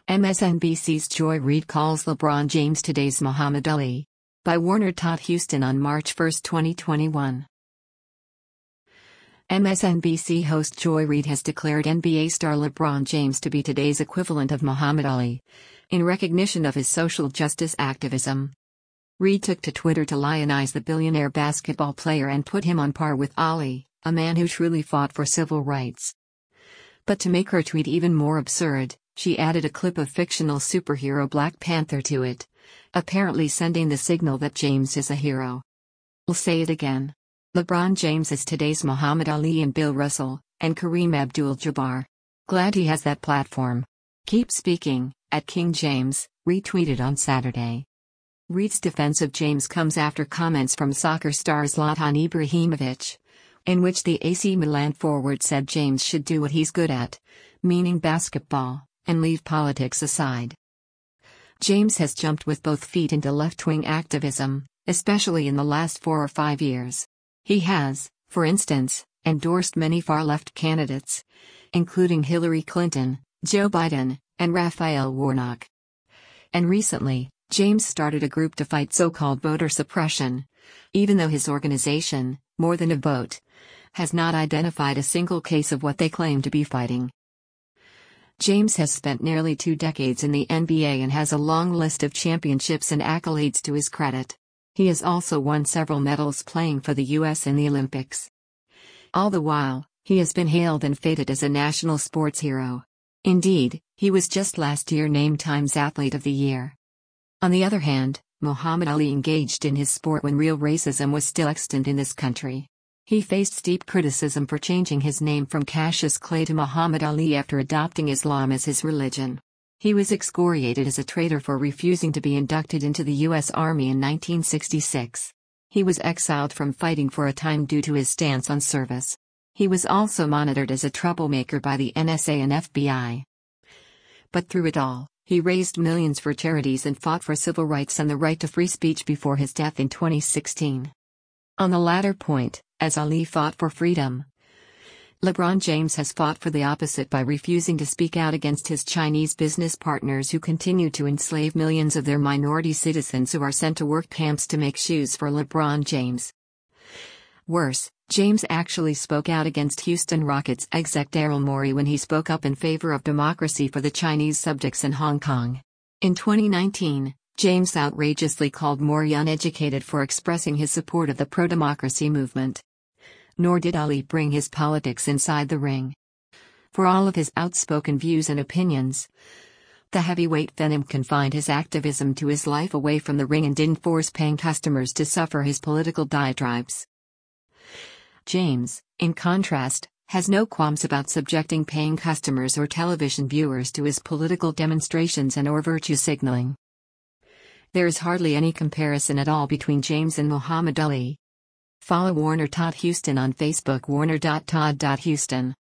MSNBC's Joy Reid calls LeBron James today's Muhammad Ali. By Warner Todd Houston on March 1, 2021. MSNBC host Joy Reid has declared NBA star LeBron James to be today's equivalent of Muhammad Ali, in recognition of his social justice activism. Reid took to Twitter to lionize the billionaire basketball player and put him on par with Ali, a man who truly fought for civil rights. But to make her tweet even more absurd, she added a clip of fictional superhero Black Panther to it, apparently sending the signal that James is a hero. I'll say it again. LeBron James is today's Muhammad Ali and Bill Russell, and Kareem Abdul-Jabbar. Glad he has that platform. Keep speaking, at King James, retweeted on Saturday. Reid's defense of James comes after comments from soccer star Zlatan Ibrahimovic, in which the AC Milan forward said James should do what he's good at, meaning basketball, and leave politics aside. James has jumped with both feet into left-wing activism, especially in the last 4 or 5 years. He has, for instance, endorsed many far-left candidates, including Hillary Clinton, Joe Biden, and Raphael Warnock. And recently, James started a group to fight so-called voter suppression, even though his organization, More Than a Vote, has not identified a single case of what they claim to be fighting. James has spent nearly 2 decades in the NBA and has a long list of championships and accolades to his credit. He has also won several medals playing for the U.S. in the Olympics. All the while, he has been hailed and feted as a national sports hero. Indeed, he was just last year named Times Athlete of the Year. On the other hand, Muhammad Ali engaged in his sport when real racism was still extant in this country. He faced steep criticism for changing his name from Cassius Clay to Muhammad Ali after adopting Islam as his religion. He was excoriated as a traitor for refusing to be inducted into the U.S. Army in 1966. He was exiled from fighting for a time due to his stance on service. He was also monitored as a troublemaker by the NSA and FBI. But through it all, he raised millions for charities and fought for civil rights and the right to free speech before his death in 2016. On the latter point, as Ali fought for freedom, LeBron James has fought for the opposite by refusing to speak out against his Chinese business partners who continue to enslave millions of their minority citizens who are sent to work camps to make shoes for LeBron James. Worse, James actually spoke out against Houston Rockets exec Daryl Morey when he spoke up in favor of democracy for the Chinese subjects in Hong Kong. In 2019, James outrageously called Morey uneducated for expressing his support of the pro-democracy movement. Nor did Ali bring his politics inside the ring. For all of his outspoken views and opinions, the heavyweight Venom confined his activism to his life away from the ring and didn't force paying customers to suffer his political diatribes. James, in contrast, has no qualms about subjecting paying customers or television viewers to his political demonstrations and or virtue signaling. There is hardly any comparison at all between James and Muhammad Ali. Follow Warner Todd Houston on Facebook warner.todd.houston.